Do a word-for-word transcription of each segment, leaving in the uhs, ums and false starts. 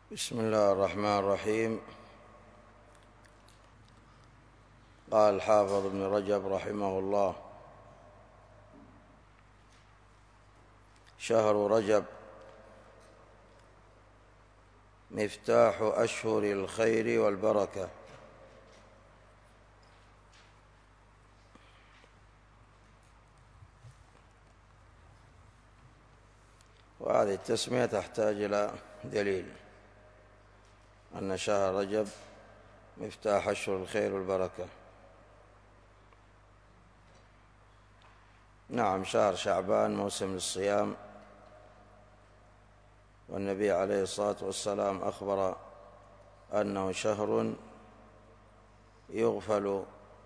بسم الله الرحمن الرحيم. قال الحافظ ابن رجب رحمه الله: شهر رجب مفتاح أشهر الخير والبركة. وهذه التسمية تحتاج إلى دليل أن شهر رجب مفتاح أشهر الخير والبركة. نعم، شهر شعبان موسم للصيام، والنبي عليه الصلاة والسلام أخبر أنه شهر يغفل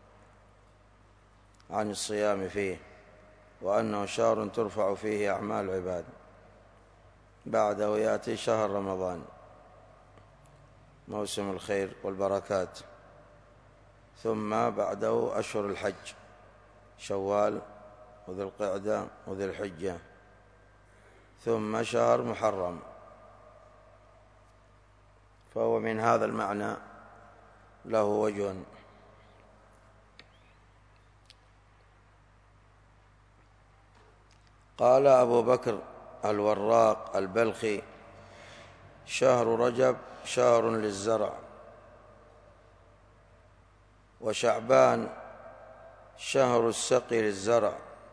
عن الصيام فيه، وأنه شهر ترفع فيه أعمال العباد. بعده يأتي شهر رمضان موسم الخير والبركات، ثم بعده أشهر الحج: شوال وذي القعدة وذي الحجة، ثم شهر محرم. فهو من هذا المعنى له وجه. قال أبو بكر الوراق البلخي: شهر رجب شهر للزرع، وشعبان شهر السقي للزرع،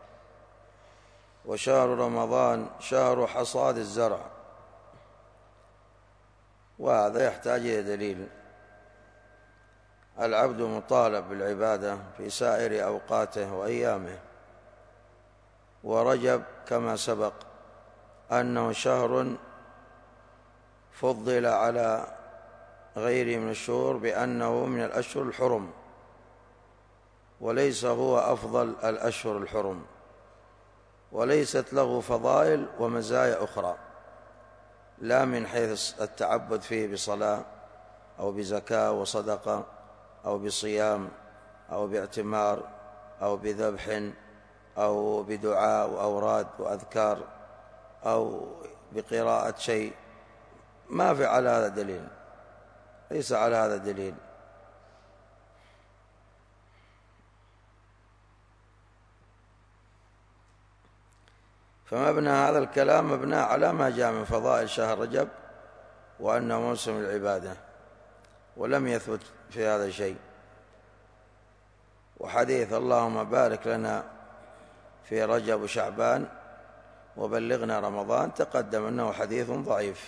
وشهر رمضان شهر حصاد الزرع. وهذا يحتاج إلى دليل. العبد مطالب بالعبادة في سائر أوقاته وأيامه، ورجب كما سبق أنه شهر فضل على غيره من الشهور بأنه من الأشهر الحرم، وليس هو أفضل الأشهر الحرم، وليست له فضائل ومزايا أخرى، لا من حيث التعبد فيه بصلاة أو بزكاة وصدقة أو بصيام أو باعتمار أو بذبح أو بدعاء وأوراد وأذكار أو بقراءة شيء. ما في على هذا دليل، ليس على هذا دليل. فمبنى هذا الكلام مبنى على ما جاء من فضائل شهر رجب وأنه موسم العبادة، ولم يثبت في هذا شيء. وحديث اللهم بارك لنا في رجب وشعبان وبلغنا رمضان تقدم أنه حديث ضعيف.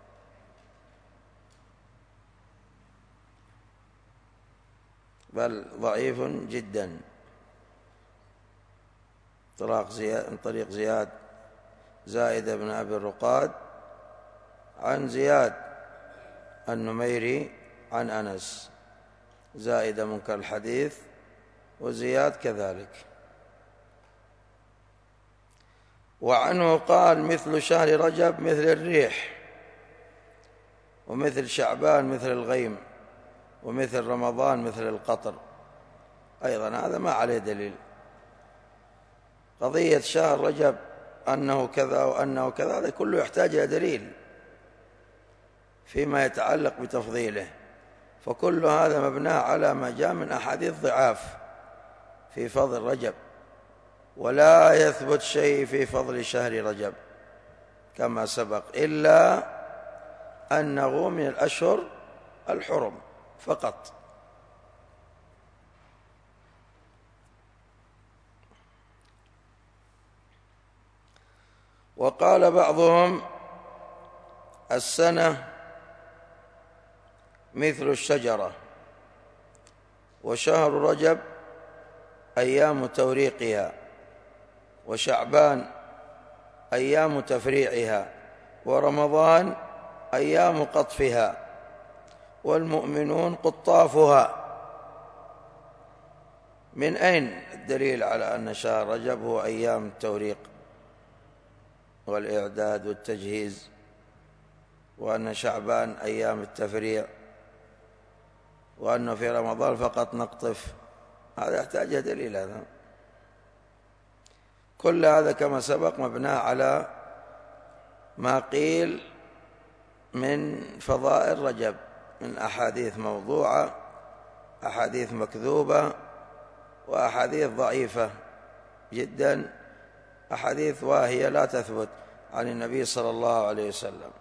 بل ضعيف جدا. من طريق زياد زائد بن أبي الرقاد عن زياد النميري عن أنس. زائد منكر الحديث وزياد كذلك. وعنه قال: مثل شهر رجب مثل الريح، ومثل شعبان مثل الغيم، ومثل رمضان مثل القطر. أيضا هذا ما عليه دليل. قضية شهر رجب أنه كذا وأنه كذا هذا كله يحتاج إلى دليل فيما يتعلق بتفضيله، فكل هذا مبنى على ما جاء من أحاديث ضعاف في فضل رجب، ولا يثبت شيء في فضل شهر رجب كما سبق، إلا أنه من الأشهر الحرم فقط. وقال بعضهم: السنة مثل الشجرة، وشهر رجب أيام توريقها، وشعبان أيام تفريعها، ورمضان أيام قطفها، والمؤمنون قطافها. من أين الدليل على أن شهر رجب هو أيام التوريق والإعداد والتجهيز، وأن شعبان أيام التفريع، وأنه في رمضان فقط نقطف؟ هذا يحتاج دليل. هذا كل هذا كما سبق مبنى على ما قيل من فضائل رجب، من أحاديث موضوعة، أحاديث مكذوبة، وأحاديث ضعيفة جدا، أحاديث واهية لا تثبت عن النبي صلى الله عليه وسلم.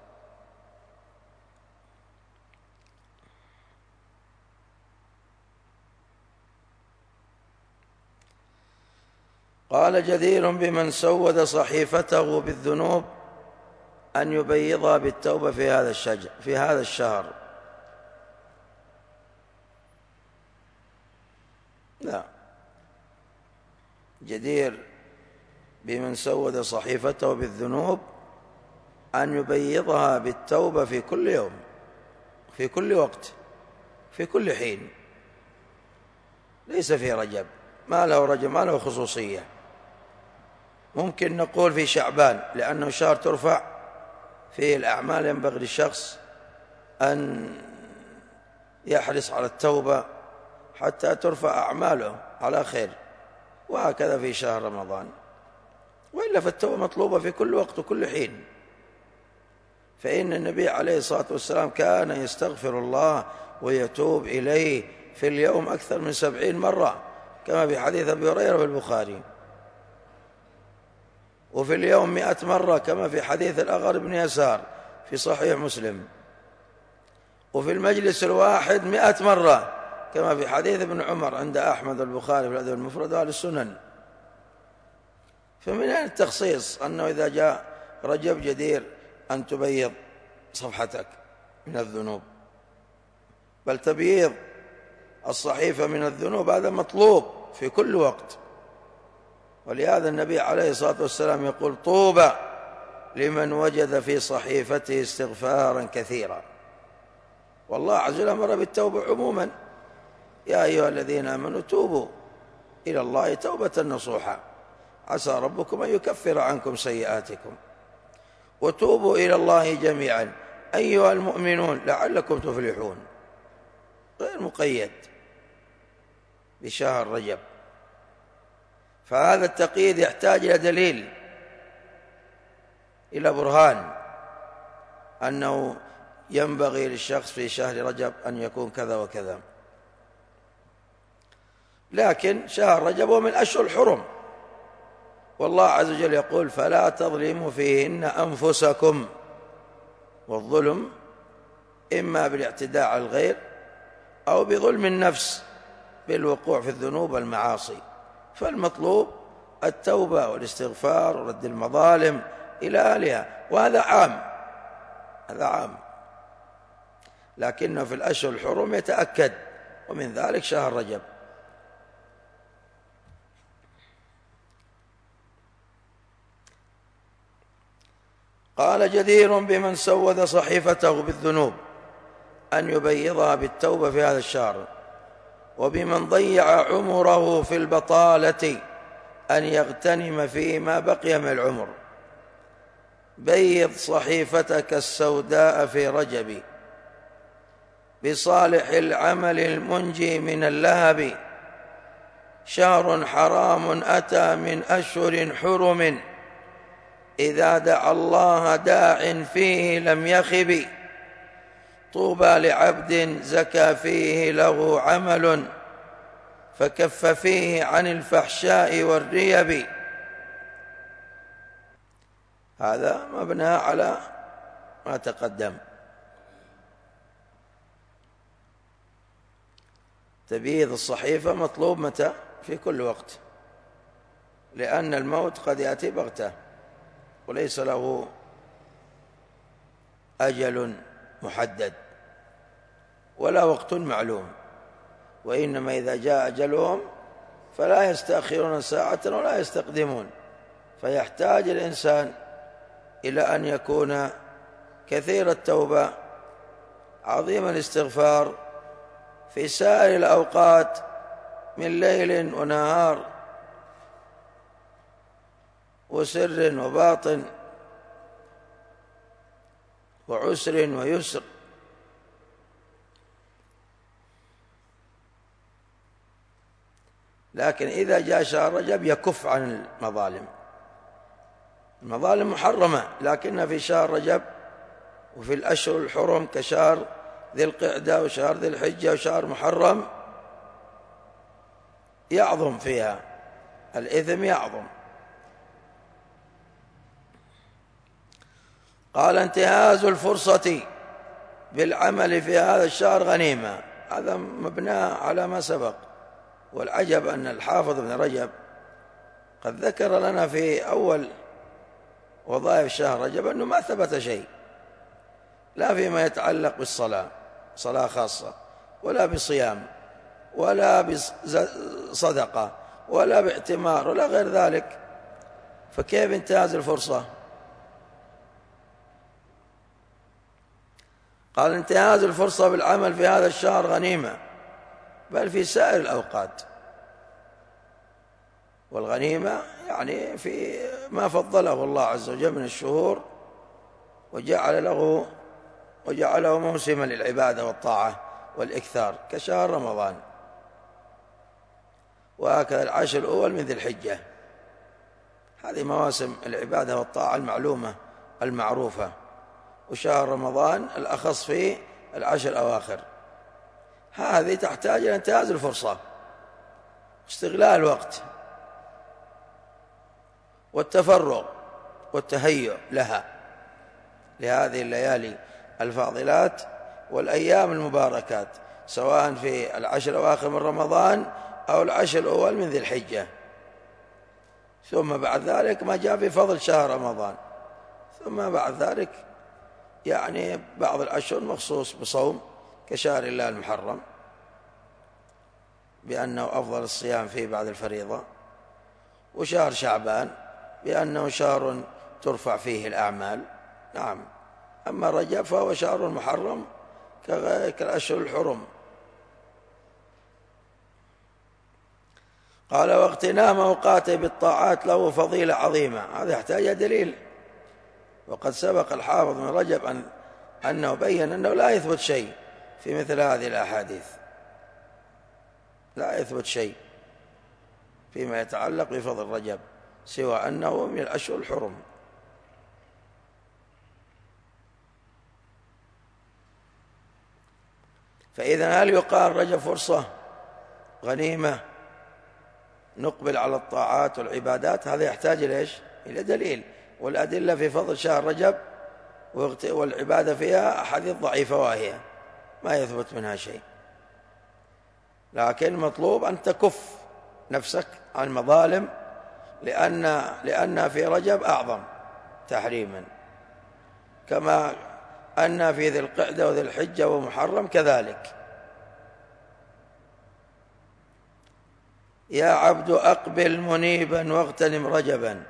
قال: جدير بمن سود صحيفته بالذنوب أن يبيضها بالتوبة في هذا الشجر في هذا الشهر. لا، جدير بمن سود صحيفته بالذنوب أن يبيضها بالتوبة في كل يوم، في كل وقت، في كل حين، ليس في رجب، ما له رجب، ما له خصوصية. ممكن نقول في شعبان لأنه شهر ترفع فيه الأعمال، ينبغي للشخص أن يحرص على التوبة حتى ترفع أعماله على خير، وهكذا في شهر رمضان. وإلا فالتوبة مطلوبة في كل وقت وكل حين، فإن النبي عليه الصلاة والسلام كان يستغفر الله ويتوب إليه في اليوم أكثر من سبعين مرة، كما في حديث أبي هريرة في البخاري، وفي اليوم مئة مرة كما في حديث الأغر بن يسار في صحيح مسلم، وفي المجلس الواحد مئة مرة كما في حديث ابن عمر عند أحمد والبخاري في الأدب المفرد وأهل السنن. فمن أين التخصيص أنه إذا جاء رجب جدير أن تبيض صفحتك من الذنوب؟ بل تبييض الصحيفة من الذنوب هذا مطلوب في كل وقت. ولهذا النبي عليه الصلاة والسلام يقول: طوبى لمن وجد في صحيفته استغفارا كثيرا. والله عز وجل أمر بالتوبة عموما: يا أيها الذين آمنوا توبوا إلى الله توبة نصوحا عسى ربكم أن يكفر عنكم سيئاتكم وتوبوا إلى الله جميعا أيها المؤمنون لعلكم تفلحون. غير مقيد بشهر رجب. فهذا التقييد يحتاج إلى دليل، إلى برهان أنه ينبغي للشخص في شهر رجب أن يكون كذا وكذا. لكن شهر رجب هو من أشهر الحرم، والله عز وجل يقول: فلا تظلموا فيهن أنفسكم. والظلم إما بالاعتداء على الغير أو بظلم النفس بالوقوع في الذنوب والمعاصي. فالمطلوب التوبة والاستغفار ورد المظالم إلى أهلها، وهذا عام، هذا عام، لكنه في الأشهر الحرم يتأكد، ومن ذلك شهر رجب. قال: جدير بمن سود صحيفته بالذنوب أن يبيضها بالتوبة في هذا الشهر، وبمن ضيع عمره في البطالة أن يغتنم فيه ما بقي من العمر. بيض صحيفتك السوداء في رجب بصالح العمل المنجي من اللهب. شهر حرام أتى من أشهر حرم إذا دعا الله داع فيه لم يخب. طوبى لعبد زكى فيه له عمل فكف فيه عن الفحشاء والريب. هذا مبنى على ما تقدم. تبييض الصحيفة مطلوب متى؟ في كل وقت، لأن الموت قد يأتي بغتة وليس له أجل محدد ولا وقت معلوم، وإنما إذا جاء أجلهم فلا يستأخرون ساعة ولا يستقدمون. فيحتاج الإنسان إلى أن يكون كثير التوبة عظيم الاستغفار في سائر الأوقات من ليل ونهار وسر وباطن وعسر ويسر. لكن إذا جاء شهر رجب يكف عن المظالم. المظالم محرمة، لكنها في شهر رجب وفي الأشهر الحرم كشهر ذي القعدة وشهر ذي الحجة وشهر محرم يعظم فيها الإثم، يعظم. قال: انتهاز الفرصة بالعمل في هذا الشهر غنيمة. هذا مبنى على ما سبق. والعجب أن الحافظ ابن رجب قد ذكر لنا في أول وظائف شهر رجب أنه ما ثبت شيء، لا فيما يتعلق بالصلاة، صلاة خاصة، ولا بصيام، ولا بصدقة، ولا باعتمار، ولا غير ذلك. فكيف انتهاز الفرصة؟ قال: انتهاز الفرصة بالعمل في هذا الشهر غنيمة، بل في سائر الأوقات. والغنيمة يعني في ما فضله الله عز وجل من الشهور وجعل له وجعله موسما للعبادة والطاعة والإكثار، كشهر رمضان، وهكذا العشر الأول من ذي الحجة. هذه مواسم العبادة والطاعة المعلومة المعروفة، وشهر رمضان الأخص في العشر الأواخر. هذه تحتاج إلى انتهاز الفرصة، استغلال الوقت، والتفرغ والتهيؤ لها، لهذه الليالي الفاضلات والأيام المباركات، سواء في العشر الأواخر من رمضان أو العشر الأول من ذي الحجة. ثم بعد ذلك ما جاء في فضل شهر رمضان. ثم بعد ذلك يعني بعض الأشهر مخصوص بصوم، كشهر الله المحرم بأنه أفضل الصيام فيه بعد الفريضة، وشهر شعبان بأنه شهر ترفع فيه الأعمال. نعم. أما رجب فهو شهر محرم كالأشهر الحرم. قال: واغتنام أوقاته بالطاعات له فضيلة عظيمة. هذا يحتاج دليل، وقد سبق الحافظ من رجب أن أنه بين أنه لا يثبت شيء في مثل هذه الأحاديث، لا يثبت شيء فيما يتعلق بفضل رجب سوى أنه من الأشهر الحرم. فإذا هل يقال رجب فرصة غنيمة نقبل على الطاعات والعبادات؟ هذا يحتاج إلى إلى دليل، والأدلة في فضل شهر رجب والعبادة فيها أحاديث ضعيفة واهية ما يثبت منها شيء. لكن المطلوب أن تكف نفسك عن مظالم، لأن لأن في رجب أعظم تحريما، كما أن في ذي القعدة وذي الحجة ومحرم كذلك. يا عبد أقبل منيبا واغتنم رجبا،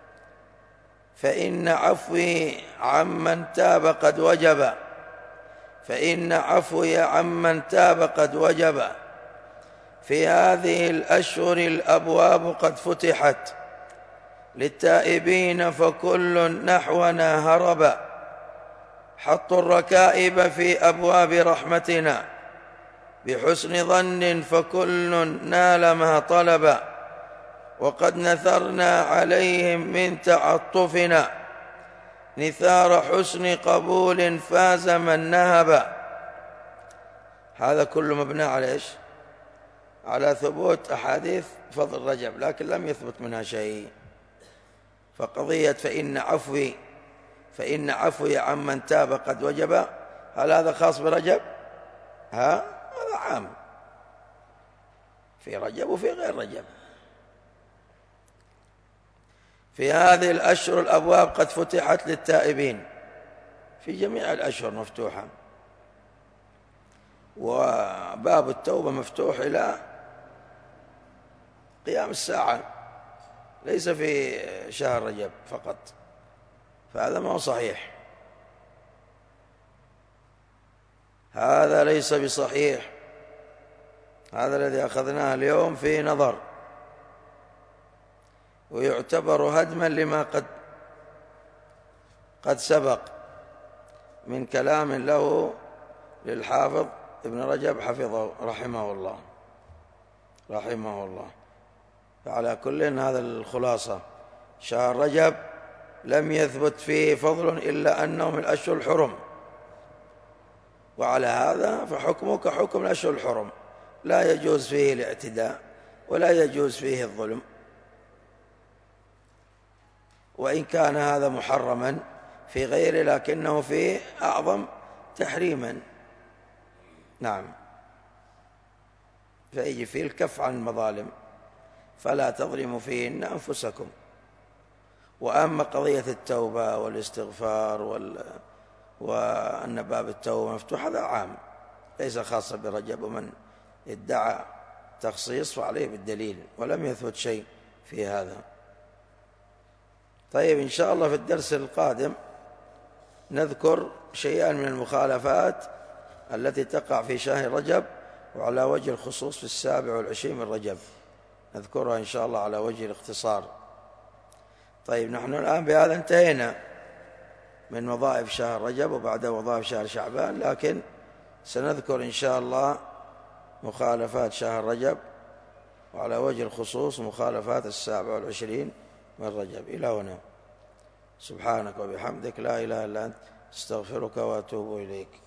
فإن عفوي عمن تاب قد وجب، فإن عفوي عمن تاب قد وجب، في هذه الأشهر الأبواب قد فتحت، للتائبين فكل نحونا هرب، حطوا الركائب في أبواب رحمتنا، بحسن ظن فكل نال ما طلب، وقد نثرنا عليهم من تعطفنا، نثار حسن قبول فاز من نهب. هذا كله مبنى على إيش؟ على ثبوت أحاديث فضل رجب، لكن لم يثبت منها شيء. فقضية فإن عفوي فإن عفوي عمن تاب قد وجب، هل هذا خاص برجب؟ ها؟ هذا عام في رجب وفي غير رجب. في هذه الأشهر الأبواب قد فتحت للتائبين، في جميع الأشهر مفتوحة، وباب التوبة مفتوح إلى قيام الساعة، ليس في شهر رجب فقط، فهذا ما هو صحيح، هذا ليس بصحيح. هذا الذي أخذناه اليوم فيه نظر، ويعتبر هدما لما قد قد سبق من كلام له للحافظ ابن رجب حفظه رحمه الله رحمه الله. فعلى كل هذا الخلاصة، شهر رجب لم يثبت فيه فضل إلا أنه من الأشهر الحرم، وعلى هذا فحكمه كحكم الأشهر الحرم، لا يجوز فيه الاعتداء ولا يجوز فيه الظلم، وإن كان هذا محرما في غيره لكنه فيه أعظم تحريما. نعم، فيجي فيه الكف عن المظالم، فلا تظلموا فيهن أنفسكم. وأما قضية التوبة والاستغفار وال... وأن باب التوبة مفتوح هذا عام ليس خاصا برجب، ومن ادعى تخصيص فعليه بالدليل، ولم يثبت شيء في هذا. طيب، إن شاء الله في الدرس القادم نذكر شيئا من المخالفات التي تقع في شهر رجب وعلى وجه الخصوص في السابع والعشرين من رجب، نذكرها إن شاء الله على وجه الاختصار. طيب، نحن الآن بهذا انتهينا من وظائف شهر رجب وبعد وظائف شهر شعبان، لكن سنذكر إن شاء الله مخالفات شهر رجب وعلى وجه الخصوص مخالفات السابع والعشرين من رجب. إلى هنا، سبحانك وبحمدك، لا إله إلا أنت، استغفرك وأتوب إليك.